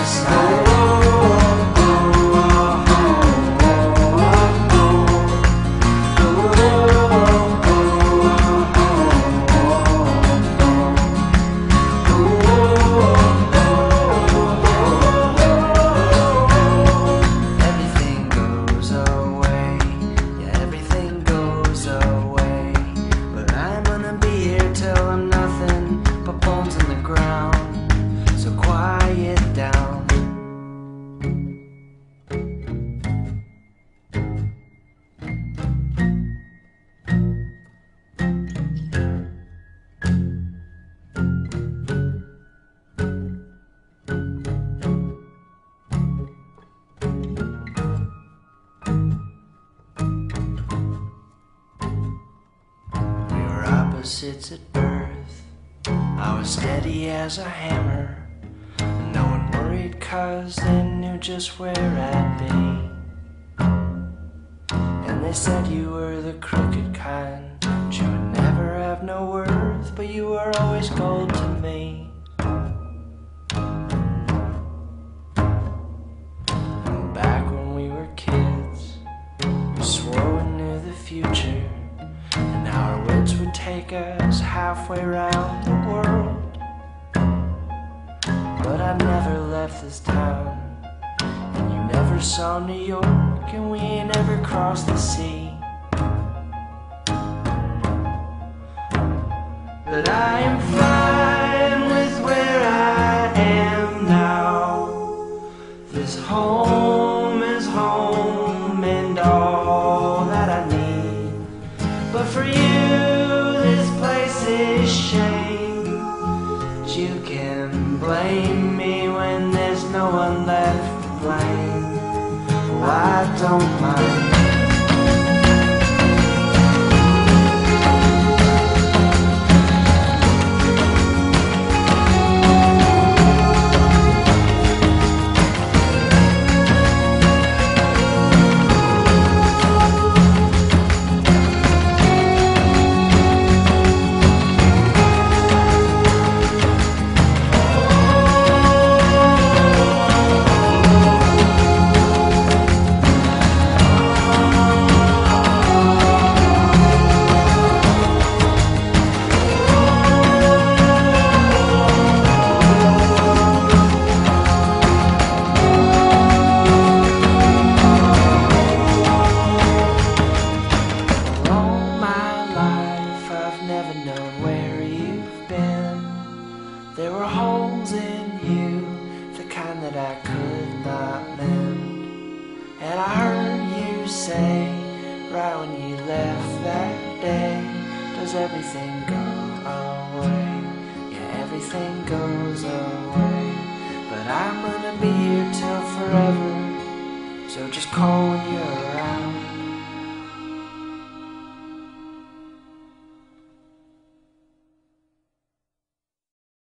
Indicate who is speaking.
Speaker 1: side. Opposites at birth. I was steady as a hammer. No one worried 'cause they knew just where I'd be. And they said you were the crooked kind, you would never have no worth, but you were always gold to me. And back when we were kids, we swore we knew the future, and our words would take us halfway around the world. But I never left this town, and you never saw New York, and we ain't ever crossed the sea. But I am fine with where I am now. This home is home and all that I need. But for you, this place is shame. But you can blame me when there's no one left to blame. Oh, I don't mind. There were holes in you, the kind that I could not mend. And I heard you say, right when you left that day, does everything go away? Yeah, everything goes away. But I'm gonna be here till forever, so just call when you're around.